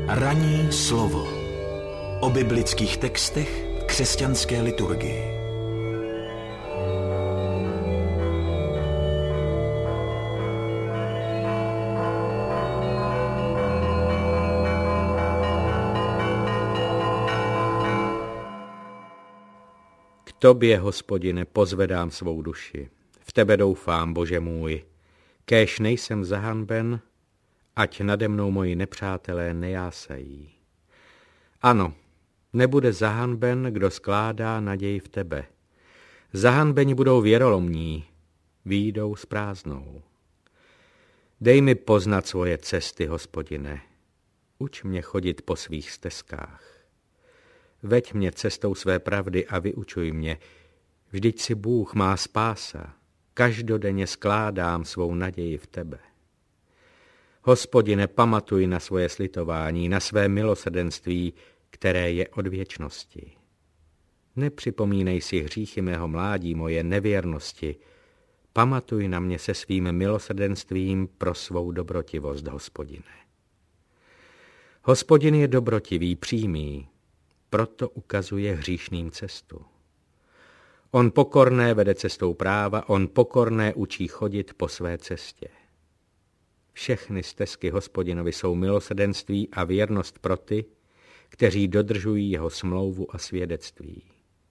Ranní slovo o biblických textech v křesťanské liturgii. K tobě, Hospodine, pozvedám svou duši. V tebe doufám, Bože můj. Kéž nejsem zahanben, ať nade mnou moji nepřátelé nejásají. Ano, nebude zahanben, kdo skládá naději v tebe. Zahanbeni budou věrolomní, vyjdou s prázdnou. Dej mi poznat svoje cesty, Hospodine. Uč mě chodit po svých stezkách. Veď mě cestou své pravdy a vyučuj mě. Vždyť si Bůh má spása. Každodenně skládám svou naději v tebe. Hospodine, pamatuj na svoje slitování, na své milosrdenství, které je od věčnosti. Nepřipomínej si hříchy mého mládí, moje nevěrnosti. Pamatuj na mě se svým milosrdenstvím pro svou dobrotivost, Hospodine. Hospodin je dobrotivý, přímý, proto ukazuje hříšným cestu. On pokorné vede cestou práva, on pokorné učí chodit po své cestě. Všechny stezky Hospodinovi jsou milosrdenství a věrnost pro ty, kteří dodržují jeho smlouvu a svědectví.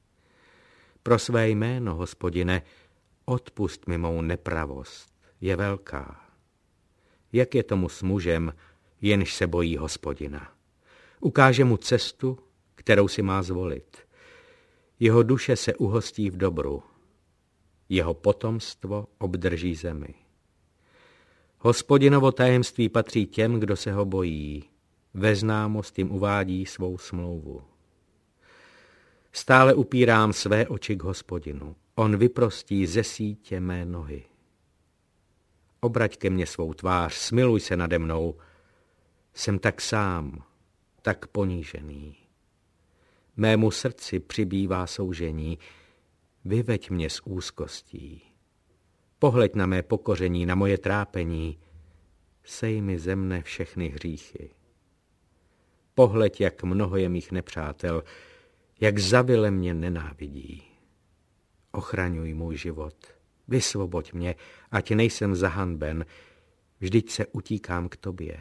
Pro své jméno, Hospodine, odpusť mi mou nepravost, je velká. Jak je tomu s mužem, jenž se bojí Hospodina? Ukáže mu cestu, kterou si má zvolit. Jeho duše se uhostí v dobru. Jeho potomstvo obdrží zemi. Hospodinovo tajemství patří těm, kdo se ho bojí. Ve známost jim uvádí svou smlouvu. Stále upírám své oči k Hospodinu. On vyprostí ze sítě mé nohy. Obrať ke mně svou tvář, smiluj se nade mnou. Jsem tak sám, tak ponížený. Mému srdci přibývá soužení. Vyveď mě z úzkostí. Pohleď na mé pokoření, na moje trápení. Sej mi ze mne všechny hříchy. Pohleď, jak mnoho je mých nepřátel, jak zavile mě nenávidí. Ochraňuj můj život, vysvoboď mě, ať nejsem zahanben, vždyť se utíkám k tobě.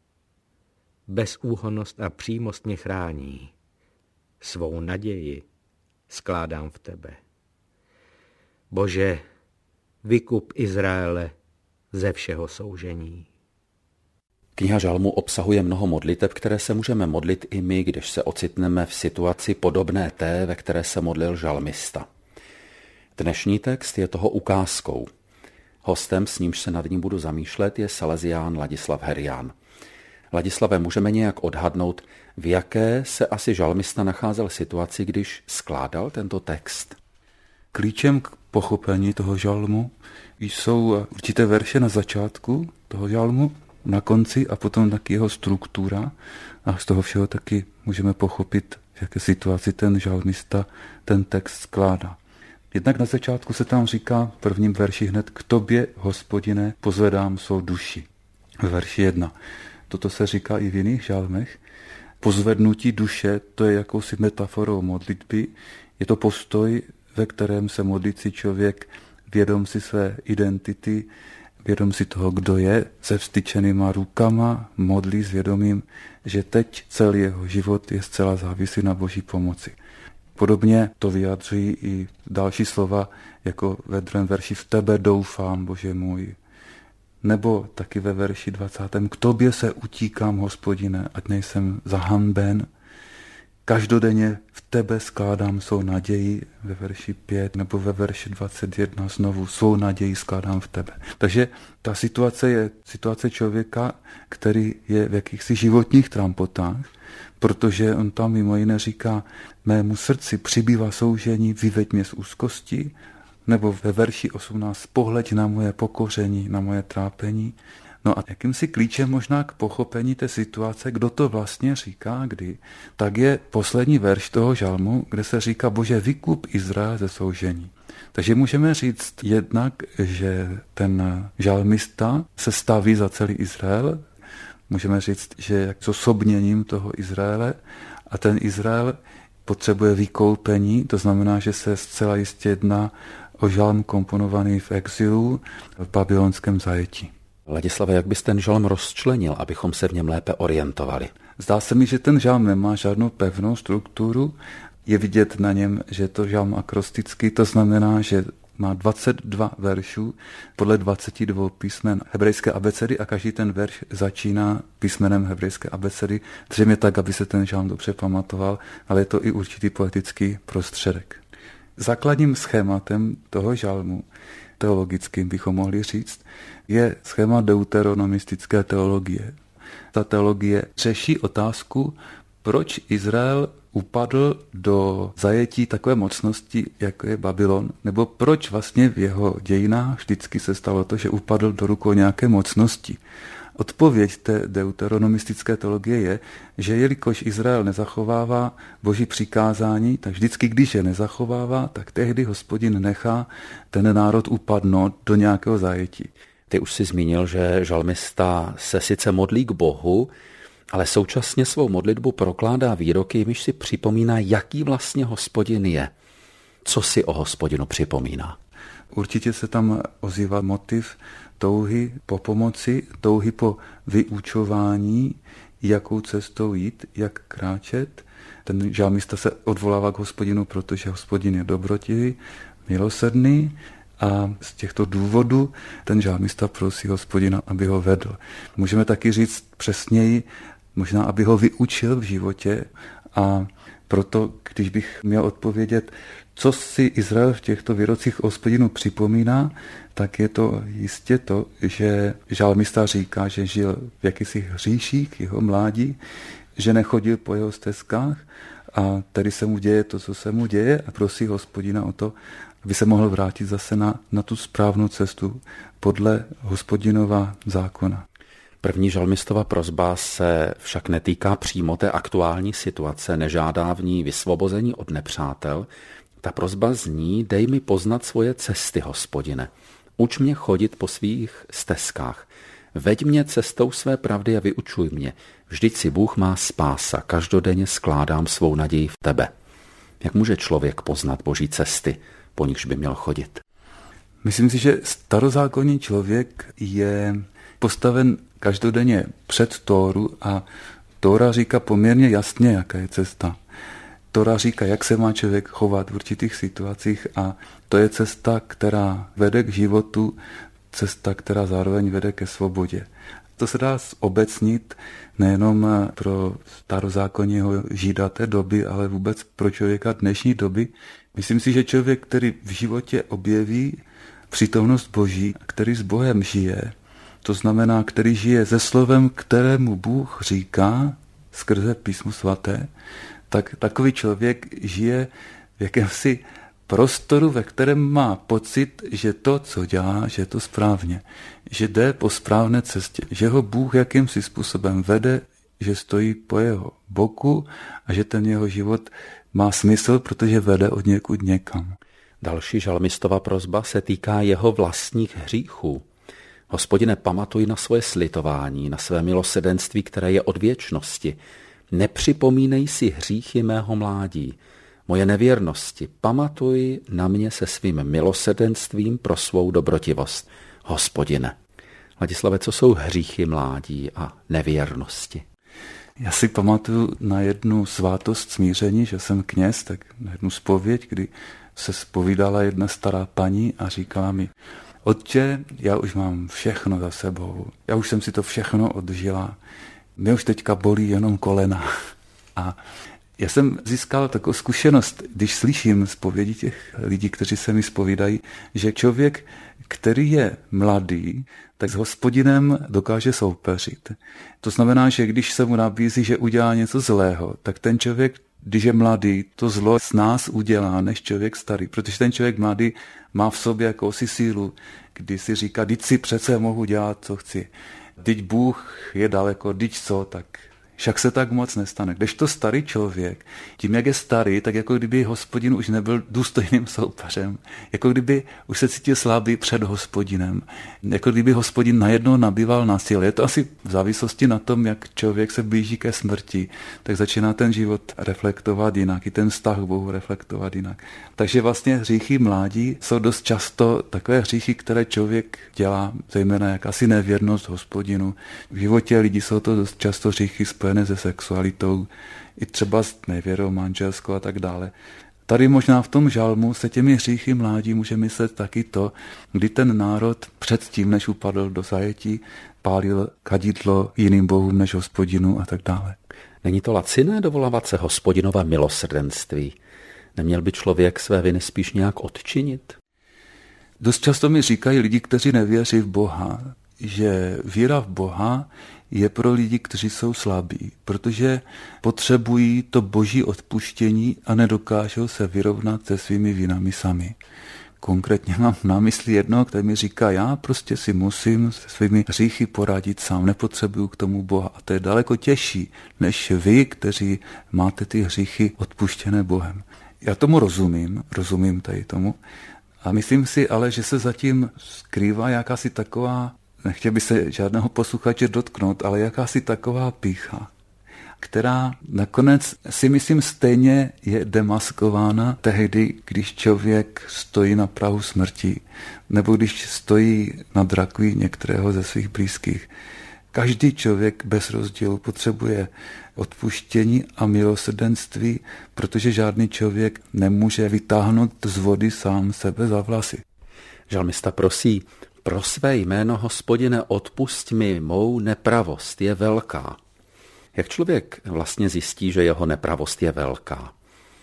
Bezúhonnost a přímost mě chrání. Svou naději skládám v tebe. Bože, vykup Izraele ze všeho soužení. Kniha Žalmů obsahuje mnoho modlitev, které se můžeme modlit i my, když se ocitneme v situaci podobné té, ve které se modlil žalmista. Dnešní text je toho ukázkou. Hostem, s nímž se nad ním budu zamýšlet, je salezián Ladislav Herián. Ladislave, můžeme nějak odhadnout, v jaké se asi žalmista nacházel situaci, když skládal tento text? Klíčem k pochopení toho žalmu jsou určité verše na začátku toho žalmu, na konci a potom taky jeho struktura. A z toho všeho taky můžeme pochopit, v jaké situaci ten žalmista ten text skládá. Jednak na začátku se tam říká v prvním verši hned: k tobě, Hospodine, pozvedám svou duši. Ve verši 1. Toto se říká i v jiných žalmech. Pozvednutí duše, to je jakousi metaforou modlitby. Je to postoj, ve kterém se modlící člověk vědom si své identity, vědom si toho, kdo je, se vztyčenýma rukama, modlí s vědomím, že teď celý jeho život je zcela závislý na Boží pomoci. Podobně to vyjadřují i další slova, jako ve druhém verši: v tebe doufám, Bože můj. Nebo taky ve verši 20. k tobě se utíkám, Hospodine, ať nejsem zahanben. Každodenně v tebe skládám svou naději, ve verši 5, nebo ve verši 21 znovu svou naději skládám v tebe. Takže ta situace je situace člověka, který je v jakýchsi životních trampotách, protože on tam mimo jiné říká: mému srdci přibývá soužení, vyveď mě z úzkosti, nebo ve verši 18 pohleď na moje pokoření, na moje trápení. No a jakýmsi klíčem možná k pochopení té situace, kdo to vlastně říká kdy, tak je poslední verš toho žalmu, kde se říká: Bože, vykup Izrael ze soužení. Takže můžeme říct jednak, že ten žalmista se staví za celý Izrael, můžeme říct, že je zosobněním toho Izraele a ten Izrael potřebuje vykoupení, to znamená, že se zcela jistě jedná o žalm komponovaný v exilu v babylonském zajetí. Ladislave, jak bys ten žalm rozčlenil, abychom se v něm lépe orientovali? Zdá se mi, že ten žalm nemá žádnou pevnou strukturu. Je vidět na něm, že je to žalm akrostický, to znamená, že má 22 veršů podle 22 písmen hebrejské abecedy a každý ten verš začíná písmenem hebrejské abecedy, zřejmě tak, aby se ten žalm dobře pamatoval, ale je to i určitý poetický prostředek. Základním schématem toho žalmu, teologickým bychom mohli říct, je schéma deuteronomistické teologie. Ta teologie řeší otázku, proč Izrael upadl do zajetí takové mocnosti, jako je Babylon, nebo proč vlastně v jeho dějinách vždycky se stalo to, že upadl do rukou nějaké mocnosti. Odpověď té deuteronomistické teologie je, že jelikož Izrael nezachovává Boží přikázání, tak vždycky, když je nezachovává, tak tehdy Hospodin nechá ten národ upadnout do nějakého zajetí. Ty už si zmínil, že žalmista se sice modlí k Bohu, ale současně svou modlitbu prokládá výroky, jimiž si připomíná, jaký vlastně Hospodin je. Co si o Hospodinu připomíná? Určitě se tam ozývá motiv touhy po pomoci, touhy po vyučování, jakou cestou jít, jak kráčet. Ten žalmista se odvolává k Hospodinu, protože Hospodin je dobrotivý, milosrdný a z těchto důvodů ten žalmista prosí Hospodina, aby ho vedl. Můžeme taky říct přesněji, možná, aby ho vyučil v životě a proto, když bych měl odpovědět, co si Izrael v těchto výrocích o Hospodinu připomíná, tak je to jistě to, že žalmista říká, že žil v jakýsi hříších jeho mládí, že nechodil po jeho stezkách a tady se mu děje to, co se mu děje a prosí Hospodina o to, aby se mohl vrátit zase na tu správnou cestu podle Hospodinova zákona. První žalmistova prosba se však netýká přímo té aktuální situace, nežádá v ní vysvobození od nepřátel. Ta prosba zní, dej mi poznat svoje cesty, Hospodine. Uč mě chodit po svých stezkách. Veď mě cestou své pravdy a vyučuj mě. Vždyť si Bůh má spása, každodenně skládám svou naději v tebe. Jak může člověk poznat Boží cesty, po nichž by měl chodit? Myslím si, že starozákonní člověk je postaven každodenně před Tóru a Tóra říká poměrně jasně, jaká je cesta. Tóra říká, jak se má člověk chovat v určitých situacích a to je cesta, která vede k životu, cesta, která zároveň vede ke svobodě. To se dá zobecnit nejenom pro starozákonního Žida té doby, ale vůbec pro člověka dnešní doby. Myslím si, že člověk, který v životě objeví přítomnost Boží, který s Bohem žije, to znamená, který žije se slovem, kterému Bůh říká skrze Písmo svaté, tak takový člověk žije v jakémsi prostoru, ve kterém má pocit, že to, co dělá, že je to správně, že jde po správné cestě, že ho Bůh jakýmsi způsobem vede, že stojí po jeho boku a že ten jeho život má smysl, protože vede od někud někam. Další žalmistova prosba se týká jeho vlastních hříchů. Hospodine, pamatuj na svoje slitování, na své milosedenství, které je od věčnosti. Nepřipomínej si hříchy mého mládí, moje nevěrnosti. Pamatuj na mě se svým milosedenstvím pro svou dobrotivost. Hospodine. Ladislave, co jsou hříchy mládí a nevěrnosti? Já si pamatuju na jednu svátost smíření, že jsem kněz, tak na jednu zpověď, kdy se zpovídala jedna stará paní a říkala mi: Otče, já už mám všechno za sebou, já už jsem si to všechno odžila, mě už teďka bolí jenom kolena. A já jsem získal takovou zkušenost, když slyším zpovědi těch lidí, kteří se mi zpovídají, že člověk, který je mladý, tak s Hospodinem dokáže soupeřit. To znamená, že když se mu nabízí, že udělá něco zlého, tak ten člověk, když je mladý, to zlo s nás udělá, než člověk starý. Protože ten člověk mladý má v sobě jakousi sílu, kdy si říká, teď si přece mohu dělat, co chci. Teď Bůh je daleko, teď co, tak však se tak moc nestane. Kdežto starý člověk, tím, jak je starý, tak jako kdyby Hospodin už nebyl důstojným soupeřem, jako kdyby už se cítil slabý před Hospodinem, jako kdyby Hospodin najednou nabýval na síle. Je to asi v závislosti na tom, jak člověk se blíží ke smrti, tak začíná ten život reflektovat jinak, i ten vztah k Bohu reflektovat jinak. Takže vlastně hříchy mládí jsou dost často takové hříchy, které člověk dělá, zejména jakási nevěrnost Hospodinu. V životě lidí jsou to dost často hříchy spojené se sexualitou, i třeba s nevěrou manželskou a tak dále. Tady možná v tom žalmu se těmi hříchy mládí může myslet taky to, kdy ten národ předtím, než upadl do zajetí, pálil kadidlo jiným bohům než Hospodinu a tak dále. Není to laciné dovolávat se Hospodinova milosrdenství? Neměl by člověk své viny spíš nějak odčinit? Dost často mi říkají lidi, kteří nevěří v Boha, že víra v Boha je pro lidi, kteří jsou slabí, protože potřebují to boží odpuštění a nedokážou se vyrovnat se svými vinami sami. Konkrétně mám na mysli jednoho, který mi říká, já prostě si musím se svými hříchy poradit sám, nepotřebuju k tomu Boha. A to je daleko těžší, než vy, kteří máte ty hříchy odpuštěné Bohem. Já tomu rozumím tady tomu. A myslím si ale, že se zatím skrývá jakási taková, nechtěl by se žádného posluchače dotknout, ale jakási taková pýcha, která nakonec si myslím stejně je demaskována tehdy, když člověk stojí na prahu smrti, nebo když stojí nad rakví některého ze svých blízkých. Každý člověk bez rozdílu potřebuje odpuštění a milosrdenství, protože žádný člověk nemůže vytáhnout z vody sám sebe za vlasy. Žalmista prosí, pro své jméno, Hospodine, odpusť mi, mou nepravost je velká. Jak člověk vlastně zjistí, že jeho nepravost je velká?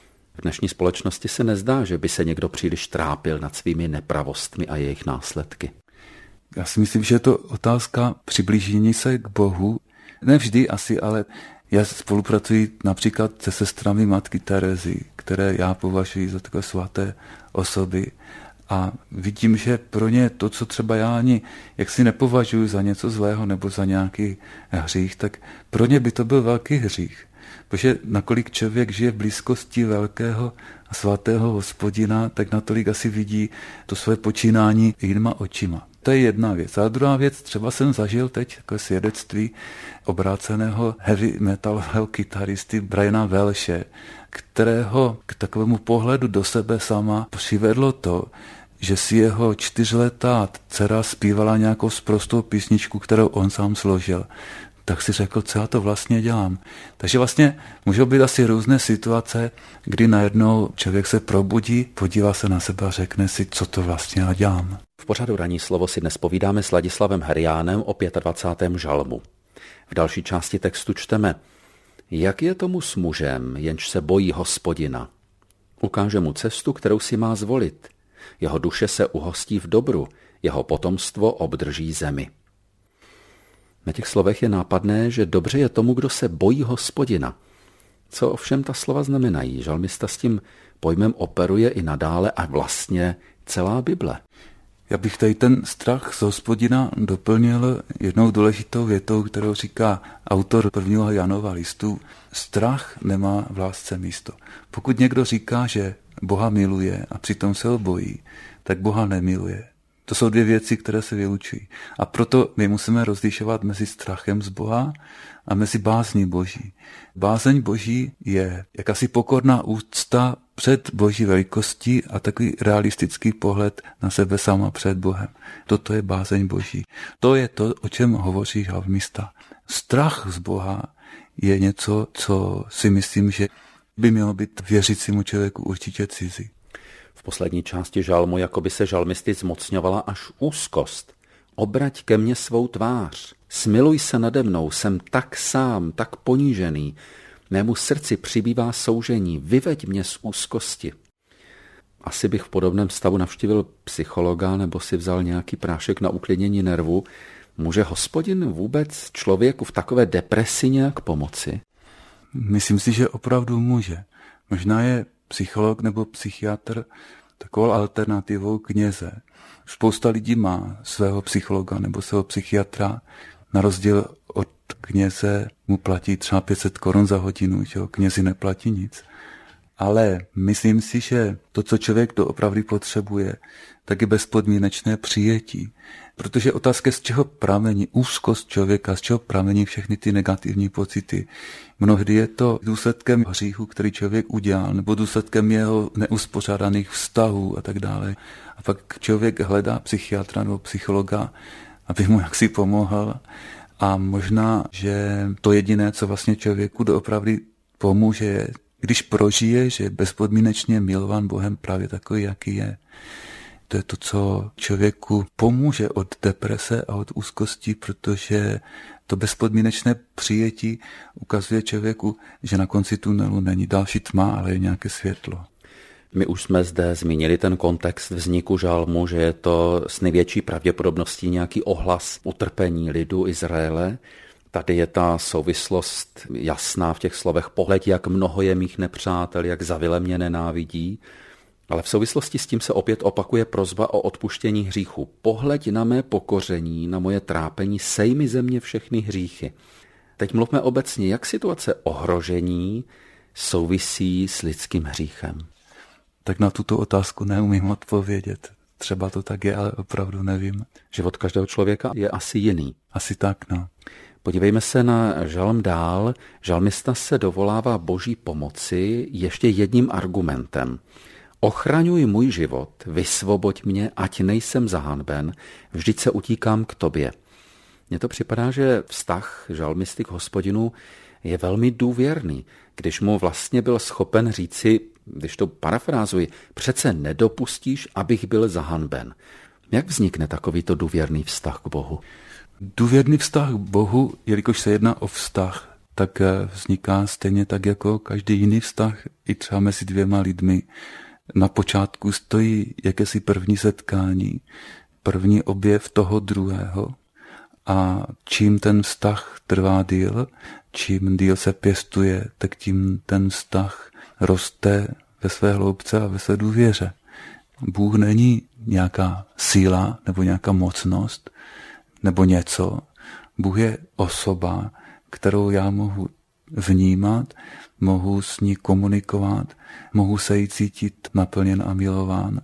V dnešní společnosti se nezdá, že by se někdo příliš trápil nad svými nepravostmi a jejich následky. Já si myslím, že je to otázka přiblížení se k Bohu. Ne vždy asi, ale já spolupracuji například se sestrami matky Terezy, které já považuji za takové svaté osoby. A vidím, že pro ně to, co třeba já ani jaksi nepovažuji za něco zlého nebo za nějaký hřích, tak pro ně by to byl velký hřích. Protože nakolik člověk žije v blízkosti velkého a svatého Hospodina, tak natolik asi vidí to své počínání jinýma očima. To je jedna věc. A druhá věc, třeba jsem zažil teď takové svědectví obráceného heavy metalového kytaristy Briana Welche, kterého k takovému pohledu do sebe sama přivedlo to, že si jeho 4letá dcera zpívala nějakou sprostou písničku, kterou on sám složil. Tak si řekl, co já to vlastně dělám. Takže vlastně můžou být asi různé situace, kdy najednou člověk se probudí, podívá se na sebe a řekne si, co to vlastně já dělám. V pořadu Ranní slovo si dnes povídáme s Ladislavem Heriánem o 25. žalmu. V další části textu čteme: Jak je tomu s mužem, jenž se bojí Hospodina? Ukáže mu cestu, kterou si má zvolit. Jeho duše se uhostí v dobru, jeho potomstvo obdrží zemi. Na těch slovech je nápadné, že dobře je tomu, kdo se bojí Hospodina. Co ovšem ta slova znamenají? Žalmista s tím pojmem operuje i nadále a vlastně celá Bible. Já bych tady ten strach z Hospodina doplnil jednou důležitou větou, kterou říká autor 1. Janova listu. Strach nemá v lásce místo. Pokud někdo říká, že Boha miluje a přitom se ho bojí, tak Boha nemiluje. To jsou dvě věci, které se vylučují. A proto my musíme rozlišovat mezi strachem z Boha a mezi bázní Boží. Bázeň Boží je jakási pokorná úcta před Boží velikostí a takový realistický pohled na sebe sama před Bohem. Toto je bázeň Boží. To je to, o čem hovoří žalmista. Strach z Boha je něco, co si myslím, že by mělo být věřícímu člověku určitě cizí. V poslední části žalmu jakoby se žalmisty zmocňovala až úzkost. Obrať ke mně svou tvář, smiluj se nade mnou, jsem tak sám, tak ponížený. Mému srdci přibývá soužení, vyveď mě z úzkosti. Asi bych v podobném stavu navštívil psychologa nebo si vzal nějaký prášek na uklidnění nervu. Může Hospodin vůbec člověku v takové depresi nějak pomoci? Myslím si, že opravdu může. Možná je psycholog nebo psychiatr takovou alternativou kněze. Spousta lidí má svého psychologa nebo svého psychiatra Na rozdíl od kněze mu platí třeba 500 korun za hodinu, že jo? Knězi neplatí nic. Ale myslím si, že to, co člověk doopravdy potřebuje, tak je bezpodmínečné přijetí. Protože otázka, z čeho pramení úzkost člověka, z čeho pramení všechny ty negativní pocity. Mnohdy je to důsledkem hříchu, který člověk udělal, nebo důsledkem jeho neuspořádaných vztahů a tak dále. A pak člověk hledá psychiatra nebo psychologa, aby mu jaksi pomohl. A možná, že to jediné, co vlastně člověku doopravdy pomůže, je, když prožije, že je bezpodmínečně milován Bohem právě takový, jaký je. To je to, co člověku pomůže od deprese a od úzkosti, protože to bezpodmínečné přijetí ukazuje člověku, že na konci tunelu není další tma, ale je nějaké světlo. My už jsme zde zmínili ten kontext vzniku žalmu, že je to s největší pravděpodobností nějaký ohlas utrpení lidu Izraele. Tady je ta souvislost jasná v těch slovech. Pohleď, jak mnoho je mých nepřátel, jak zavile mě nenávidí. Ale v souvislosti s tím se opět opakuje prosba o odpuštění hříchu. Pohleď na mé pokoření, na moje trápení, sej mi ze mě všechny hříchy. Teď mluvme obecně, jak situace ohrožení souvisí s lidským hříchem. Tak na tuto otázku neumím odpovědět. Třeba to tak je, ale opravdu nevím. Život každého člověka je asi jiný. Asi tak, no. Podívejme se na žalm dál. Žalmista se dovolává Boží pomoci ještě jedním argumentem. Ochraňuj můj život, vysvoboď mě, ať nejsem zahanben, vždyť se utíkám k tobě. Mně to připadá, že vztah žalmisty k Hospodinu je velmi důvěrný, když mu vlastně byl schopen říci, když to parafrázuji, přece nedopustíš, abych byl zahanben. Jak vznikne takovýto důvěrný vztah k Bohu? Důvěrný vztah k Bohu, jelikož se jedná o vztah, tak vzniká stejně tak jako každý jiný vztah, i třeba mezi dvěma lidmi. Na počátku stojí jakési první setkání, první objev toho druhého a čím ten vztah trvá díl, čím díl se pěstuje, tak tím ten vztah roste ve své hloubce a ve své důvěře. Bůh není nějaká síla nebo nějaká mocnost nebo něco. Bůh je osoba, kterou já mohu vnímat, mohu s ní komunikovat, mohu se jí cítit naplněn a milován.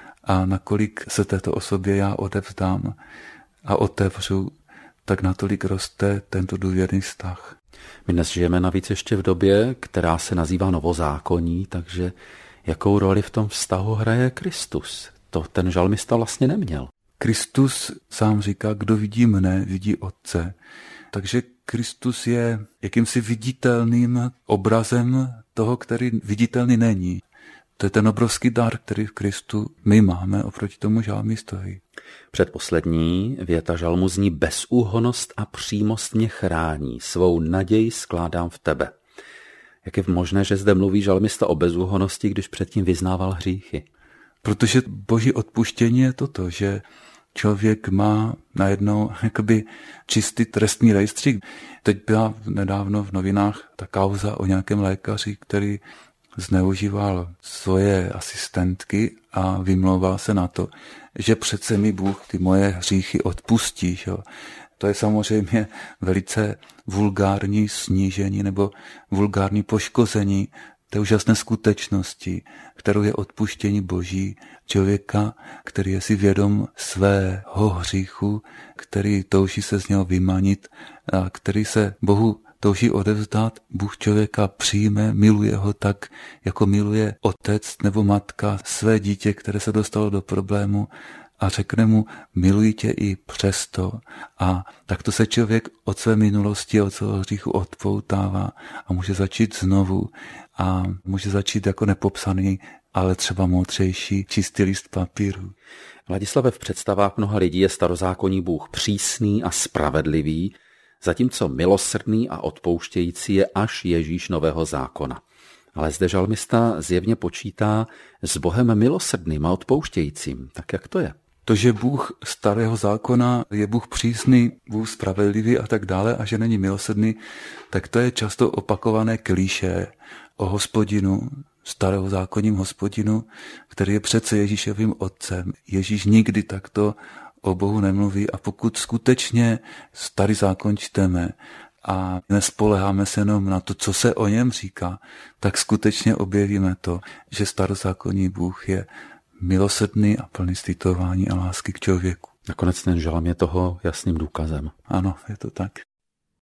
A nakolik se této osobě já odevzdám a otevřu, tak natolik roste tento důvěrný vztah. My dnes žijeme navíc ještě v době, která se nazývá novozákonní, takže jakou roli v tom vztahu hraje Kristus? To ten žalmista vlastně neměl. Kristus sám říká, kdo vidí mne, vidí Otce. Takže Kristus je jakýmsi viditelným obrazem toho, který viditelný není. To je ten obrovský dar, který v Kristu my máme oproti tomu žalmistovi. Předposlední věta žalmu zní: bezúhonnost a přímost mě chrání, svou naději skládám v tebe. Jak je možné, že zde mluví žalmista o bezúhonnosti, když předtím vyznával hříchy? Protože Boží odpuštění je toto, že člověk má najednou jakoby čistý trestní rejstřík. Teď byla nedávno v novinách ta kauza o nějakém lékaři, který zneužíval svoje asistentky a vymlouval se na to, že přece mi Bůh ty moje hříchy odpustí. Že? To je samozřejmě velice vulgární snížení nebo vulgární poškození té úžasné skutečnosti, kterou je odpuštění Boží člověka, který je si vědom svého hříchu, který touží se z něho vymanit a který se Bohu touží odevzdat. Bůh člověka přijme, miluje ho tak, jako miluje otec nebo matka své dítě, které se dostalo do problému, a řekne mu, miluji tě i přesto. A takto se člověk od své minulosti, od svého hříchu odpoutává a může začít znovu. A může začít jako nepopsaný, ale třeba moudřejší, čistý list papíru. Vladislave, v představách mnoha lidí je starozákonní Bůh přísný a spravedlivý, zatímco milosrdný a odpouštějící je až Ježíš Nového zákona. Ale zde žalmista zjevně počítá s Bohem milosrdným a odpouštějícím. Tak jak to je? To, že Bůh starého zákona je Bůh přísný, Bůh spravedlivý a tak dále a že není milosrdný, tak to je často opakované klišé o Hospodinu, starého zákonním Hospodinu, který je přece Ježíšovým otcem. Ježíš nikdy takto o Bohu nemluví a pokud skutečně Starý zákon čteme a nespoléháme se jenom na to, co se o něm říká, tak skutečně objevíme to, že starozákonní Bůh je milosrdný a plný slitování a lásky k člověku. Nakonec ten žalm je toho jasným důkazem. Ano, je to tak.